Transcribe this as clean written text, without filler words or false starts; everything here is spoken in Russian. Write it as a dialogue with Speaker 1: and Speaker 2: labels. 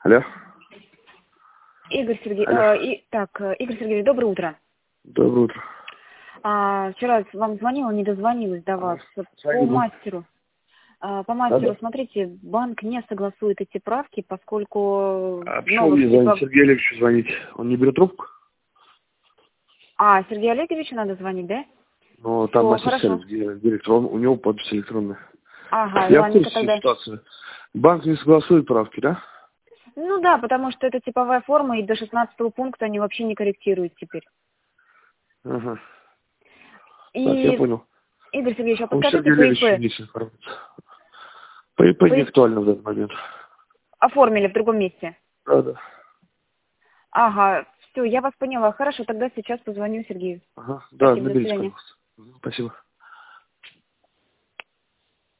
Speaker 1: Алло.
Speaker 2: Игорь Сергеевич,
Speaker 1: Алло.
Speaker 2: Игорь Сергеевич, доброе утро.
Speaker 1: Доброе утро.
Speaker 2: Вчера вам звонила, не дозвонилась до вас. По
Speaker 1: Звони.
Speaker 2: мастеру. По мастеру, смотрите, банк не согласует эти правки, поскольку
Speaker 1: А почему мне звонить? Сергею Олеговичу звонить? Он не берет трубку?
Speaker 2: Сергею Олеговичу надо звонить, да?
Speaker 1: Ну, там мастер
Speaker 2: хорошо.
Speaker 1: сервис, директор, у него подпись электронная.
Speaker 2: Ага,
Speaker 1: Я в
Speaker 2: ладненько
Speaker 1: курсе
Speaker 2: тогда.
Speaker 1: ситуации. Банк не согласует правки, да?
Speaker 2: Ну да, потому что это типовая форма, и до 16 пункта они вообще не корректируют теперь.
Speaker 1: Ага. Так, я
Speaker 2: И,
Speaker 1: понял.
Speaker 2: Игорь Сергеевич,
Speaker 1: У
Speaker 2: подскажите
Speaker 1: Сергея
Speaker 2: по
Speaker 1: Олеговича
Speaker 2: ИП.
Speaker 1: есть информация. По ИП не актуально в данный момент.
Speaker 2: Оформили в другом месте.
Speaker 1: Да.
Speaker 2: Ага, все, я вас поняла. Хорошо, тогда сейчас позвоню Сергею.
Speaker 1: Ага. Да,
Speaker 2: Спасибо, до
Speaker 1: наберите,
Speaker 2: свидания.
Speaker 1: пожалуйста. Спасибо.